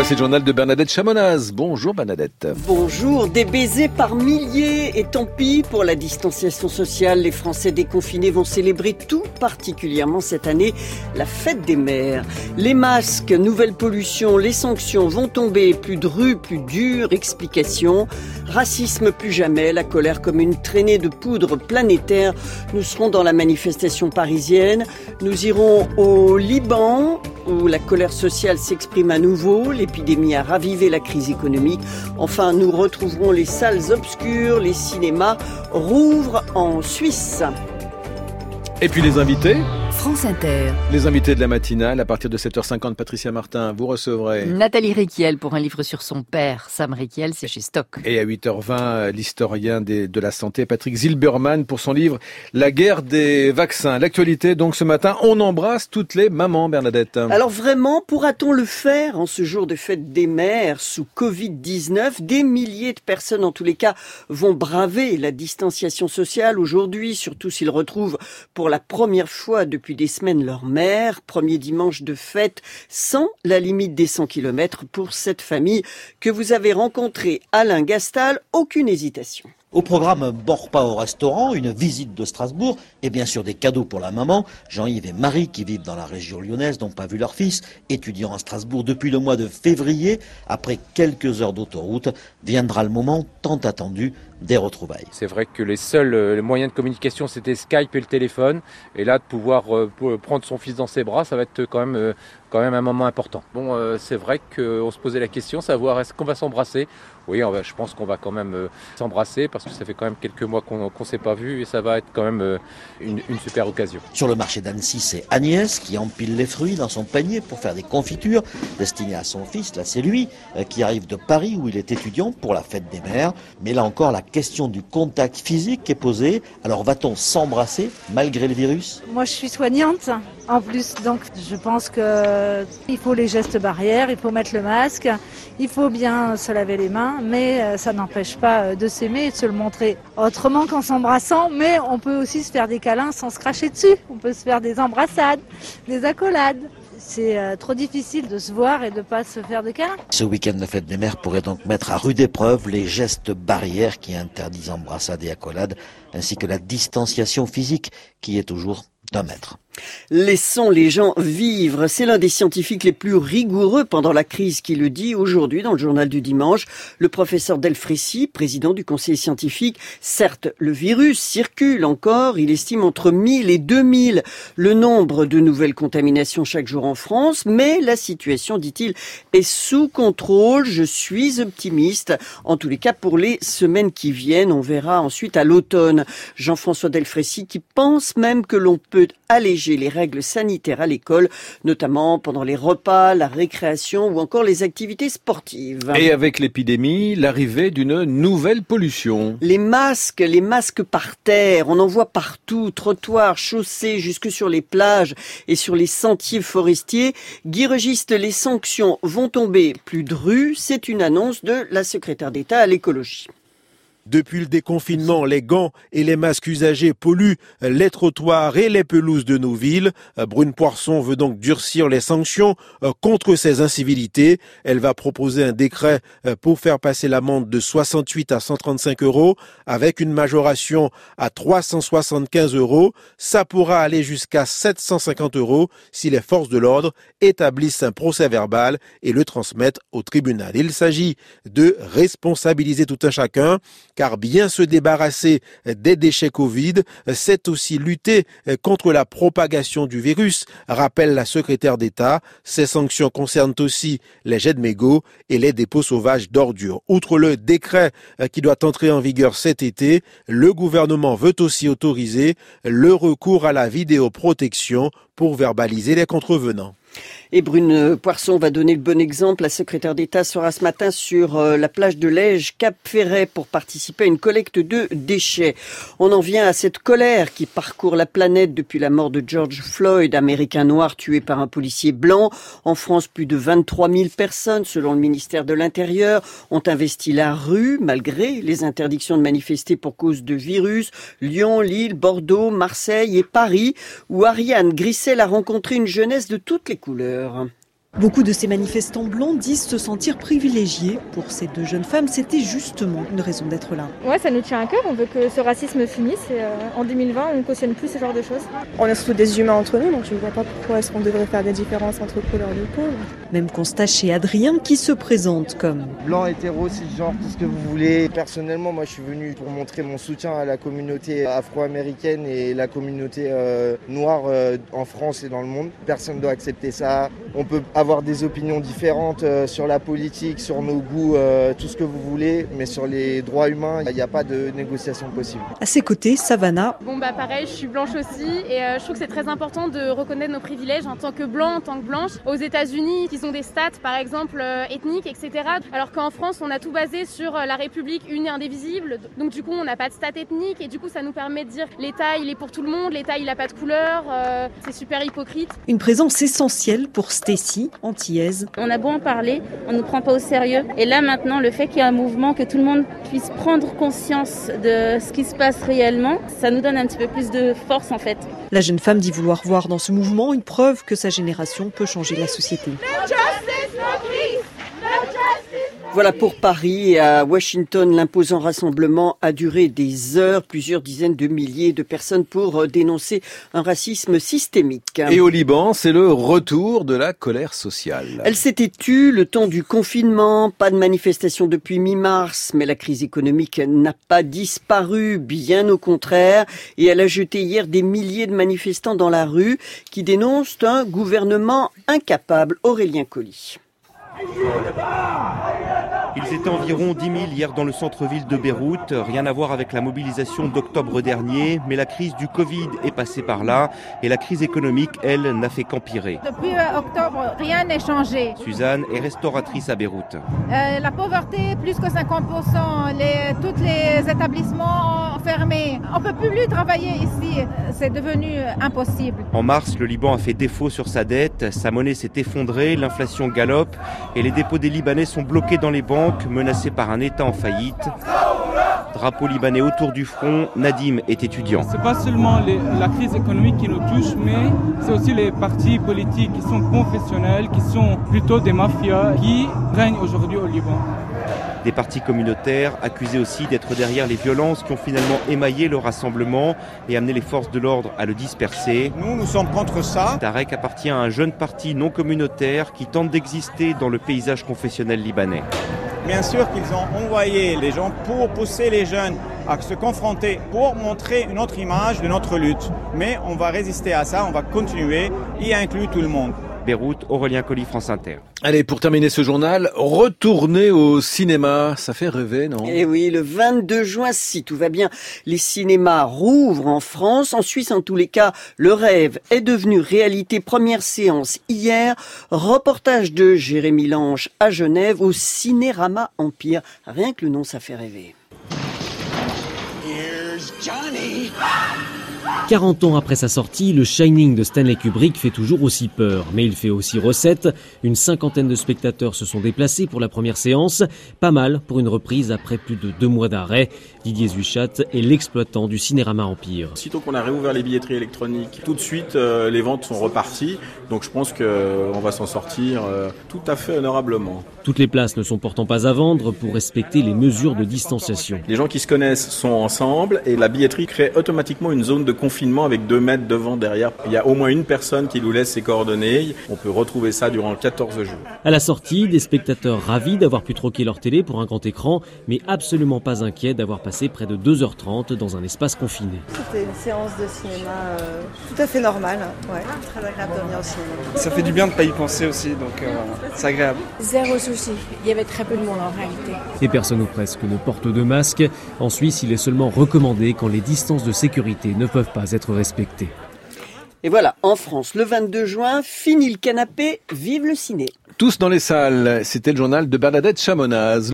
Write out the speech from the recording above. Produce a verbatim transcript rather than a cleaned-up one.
C'est le journal de Bernadette Chamonaz. Bonjour Bernadette. Bonjour, des baisers par milliers et tant pis pour la distanciation sociale. Les Français déconfinés vont célébrer tout particulièrement cette année la fête des mères. Les masques, nouvelle pollution, les sanctions vont tomber. Plus de rues, plus dures, explications. Racisme plus jamais, la colère comme une traînée de poudre planétaire. Nous serons dans la manifestation parisienne. Nous irons au Liban où la colère sociale s'exprime à nouveau. L'épidémie a ravivé la crise économique. Enfin, nous retrouverons les salles obscures, les cinémas rouvrent en Suisse. Et puis les invités France Inter. Les invités de la matinale, à partir de sept heures cinquante, Patricia Martin, vous recevrez Nathalie Riquiel pour un livre sur son père. Sam Riquiel, c'est chez Stock. Et à huit heures vingt, l'historien des, de la santé, Patrick Zilberman, pour son livre La guerre des vaccins. L'actualité, donc, ce matin, on embrasse toutes les mamans, Bernadette. Alors vraiment, pourra-t-on le faire en ce jour de fête des mères sous covid dix-neuf? Des milliers de personnes, en tous les cas, vont braver la distanciation sociale aujourd'hui, surtout s'ils retrouvent pour la première fois depuis des semaines leur mère. Premier dimanche de fête sans la limite des cent kilomètres pour cette famille que vous avez rencontrée. Alain Gastal, aucune hésitation. Au programme un bon repas au restaurant, une visite de Strasbourg et bien sûr des cadeaux pour la maman. Jean-Yves et Marie, qui vivent dans la région lyonnaise, n'ont pas vu leur fils, étudiant à Strasbourg depuis le mois de février. Après quelques heures d'autoroute, viendra le moment tant attendu des retrouvailles. C'est vrai que les seuls les moyens de communication, c'était Skype et le téléphone. Et là, de pouvoir euh, prendre son fils dans ses bras, ça va être quand même, euh, quand même un moment important. Bon, euh, c'est vrai qu'on se posait la question, savoir est-ce qu'on va s'embrasser. Oui, on va, je pense qu'on va quand même euh, s'embrasser parce que ça fait quand même quelques mois qu'on ne s'est pas vu et ça va être quand même euh, une, une super occasion. Sur le marché d'Annecy, c'est Agnès qui empile les fruits dans son panier pour faire des confitures destinées à son fils. Là, c'est lui euh, qui arrive de Paris où il est étudiant pour la fête des mères. Mais là encore, la question du contact physique est posée. Alors va-t-on s'embrasser malgré le virus? Moi, je suis soignante en plus, donc je pense qu'il faut les gestes barrières, il faut mettre le masque, il faut bien se laver les mains, mais ça n'empêche pas de s'aimer et de se le montrer autrement qu'en s'embrassant. Mais on peut aussi se faire des câlins sans se cracher dessus, on peut se faire des embrassades, des accolades. C'est euh, trop difficile de se voir et de ne pas se faire de câlins. Ce week-end de fête des mères pourrait donc mettre à rude épreuve les gestes barrières qui interdisent embrassades et accolades, ainsi que la distanciation physique qui est toujours d'un mètre. Laissons les gens vivre. C'est l'un des scientifiques les plus rigoureux pendant la crise qui le dit aujourd'hui dans le journal du dimanche. Le professeur Delfrécy, président du conseil scientifique. Certes, le virus circule encore. Il estime entre mille et deux mille le nombre de nouvelles contaminations chaque jour en France. Mais la situation, dit-il, est sous contrôle. Je suis optimiste. En tous les cas, pour les semaines qui viennent, on verra ensuite à l'automne. Jean-François Delfrécy qui pense même que l'on peut alléger les règles sanitaires à l'école, notamment pendant les repas, la récréation ou encore les activités sportives. Et avec l'épidémie, l'arrivée d'une nouvelle pollution. Les masques, les masques par terre, on en voit partout, trottoirs, chaussées, jusque sur les plages et sur les sentiers forestiers. Guy Registe, les sanctions vont tomber. Plus de rues, c'est une annonce de la secrétaire d'État à l'écologie. Depuis le déconfinement, les gants et les masques usagés polluent les trottoirs et les pelouses de nos villes. Brune Poirson veut donc durcir les sanctions contre ces incivilités. Elle va proposer un décret pour faire passer l'amende de soixante-huit à cent trente-cinq euros avec une majoration à trois cent soixante-quinze euros. Ça pourra aller jusqu'à sept cent cinquante euros si les forces de l'ordre établissent un procès verbal et le transmettent au tribunal. Il s'agit de responsabiliser tout un chacun. Car bien se débarrasser des déchets Covid, c'est aussi lutter contre la propagation du virus, rappelle la secrétaire d'État. Ces sanctions concernent aussi les jets de mégots et les dépôts sauvages d'ordures. Outre le décret qui doit entrer en vigueur cet été, le gouvernement veut aussi autoriser le recours à la vidéoprotection pour verbaliser les contrevenants. Et Brune Poirson va donner le bon exemple. La secrétaire d'État sera ce matin sur la plage de Lège, Cap-Ferret, pour participer à une collecte de déchets. On en vient à cette colère qui parcourt la planète depuis la mort de George Floyd, américain noir tué par un policier blanc. En France, plus de vingt-trois mille personnes, selon le ministère de l'Intérieur, ont investi la rue, malgré les interdictions de manifester pour cause de virus. Lyon, Lille, Bordeaux, Marseille et Paris, où Ariane Grissel a rencontré une jeunesse de toutes les couleurs. Beaucoup de ces manifestants blancs disent se sentir privilégiés. Pour ces deux jeunes femmes, c'était justement une raison d'être là. Ouais, ça nous tient à cœur, on veut que ce racisme finisse et euh, en deux mille vingt, on ne cautionne plus ce genre de choses. On est surtout des humains entre nous, donc je ne vois pas pourquoi est-ce qu'on devrait faire des différences entre couleurs de peau. Même constat chez Adrien qui se présente comme blanc, hétéro, cisgenre, tout ce que vous voulez. Personnellement, moi je suis venu pour montrer mon soutien à la communauté afro-américaine et la communauté euh, noire euh, en France et dans le monde. Personne ne doit accepter ça. On peut avoir des opinions différentes euh, sur la politique, sur nos goûts, euh, tout ce que vous voulez, mais sur les droits humains, il n'y a pas de négociation possible. À ses côtés, Savannah. Bon bah pareil, je suis blanche aussi et euh, je trouve que c'est très important de reconnaître nos privilèges en tant que blanc, en tant que blanche. Aux États-Unis, ils ont des stats par exemple euh, ethniques, et cetera. Alors qu'en France, on a tout basé sur euh, la République une et indivisible. Donc du coup, on n'a pas de stats ethniques et du coup, ça nous permet de dire l'État, il est pour tout le monde, l'État, il n'a pas de couleur. Euh, c'est super hypocrite. Une présence essentielle pour Stacy, antillaise. On a beau en parler, on ne nous prend pas au sérieux. Et là maintenant, le fait qu'il y ait un mouvement, que tout le monde puisse prendre conscience de ce qui se passe réellement, ça nous donne un petit peu plus de force en fait. La jeune femme dit vouloir voir dans ce mouvement une preuve que sa génération peut changer la société. Voilà pour Paris et à Washington, l'imposant rassemblement a duré des heures, plusieurs dizaines de milliers de personnes pour dénoncer un racisme systémique. Et au Liban, c'est le retour de la colère sociale. Elle s'était tue le temps du confinement, pas de manifestation depuis mi-mars, mais la crise économique n'a pas disparu, bien au contraire, et elle a jeté hier des milliers de manifestants dans la rue qui dénoncent un gouvernement incapable. Aurélien Colli. Ils étaient environ dix mille hier dans le centre-ville de Beyrouth. Rien à voir avec la mobilisation d'octobre dernier, mais la crise du Covid est passée par là et la crise économique, elle, n'a fait qu'empirer. Depuis octobre, rien n'est changé. Suzanne est restauratrice à Beyrouth. Euh, la pauvreté, plus que cinquante pour cent, les, tous les établissements fermés. On ne peut plus travailler ici, c'est devenu impossible. En mars, le Liban a fait défaut sur sa dette, sa monnaie s'est effondrée, l'inflation galope et les dépôts des Libanais sont bloqués dans les banques, menacés par un État en faillite. Drapeau libanais autour du front, Nadim est étudiant. C'est pas seulement les, la crise économique qui nous touche, mais c'est aussi les partis politiques qui sont confessionnels, qui sont plutôt des mafias, qui règnent aujourd'hui au Liban. Des partis communautaires accusés aussi d'être derrière les violences qui ont finalement émaillé le rassemblement et amené les forces de l'ordre à le disperser. Nous, nous sommes contre ça. Tarek appartient à un jeune parti non communautaire qui tente d'exister dans le paysage confessionnel libanais. Bien sûr qu'ils ont envoyé les gens pour pousser les jeunes à se confronter, pour montrer une autre image de notre lutte. Mais on va résister à ça, on va continuer, y inclut tout le monde. Beyrouth, Aurélien Colli, France Inter. Allez, pour terminer ce journal, retourner au cinéma, ça fait rêver, non? Eh oui, le vingt-deux juin, si tout va bien, les cinémas rouvrent en France. En Suisse, en tous les cas, le rêve est devenu réalité. Première séance hier, reportage de Jérémy Lange à Genève au Cinérama Empire. Rien que le nom, ça fait rêver. Here's Johnny. quarante ans après sa sortie, le Shining de Stanley Kubrick fait toujours aussi peur. Mais il fait aussi recette. Une cinquantaine de spectateurs se sont déplacés pour la première séance. Pas mal pour une reprise après plus de deux mois d'arrêt. Didier Zuchat est l'exploitant du Cinérama Empire. Sitôt qu'on a réouvert les billetteries électroniques, tout de suite euh, les ventes sont reparties. Donc je pense qu'on euh, va s'en sortir euh, tout à fait honorablement. Toutes les places ne sont pourtant pas à vendre pour respecter les mesures de distanciation. Les gens qui se connaissent sont ensemble et la billetterie crée automatiquement une zone de confinement avec deux mètres devant, derrière. Il y a au moins une personne qui nous laisse ses coordonnées. On peut retrouver ça durant quatorze jours. À la sortie, des spectateurs ravis d'avoir pu troquer leur télé pour un grand écran, mais absolument pas inquiets d'avoir passé près de deux heures trente dans un espace confiné. C'était une séance de cinéma euh, tout à fait normale. Ouais, très agréable de venir au cinéma. Ça fait du bien de ne pas y penser aussi, donc euh, c'est agréable. Zéro souci. Il y avait très peu de monde en réalité. Et personne ou presque ne porte de masque. En Suisse, il est seulement recommandé quand les distances de sécurité ne peuvent pas être respectées. Et voilà, en France, le vingt-deux juin, fini le canapé, vive le ciné. Tous dans les salles, c'était le journal de Bernadette Chamonaz.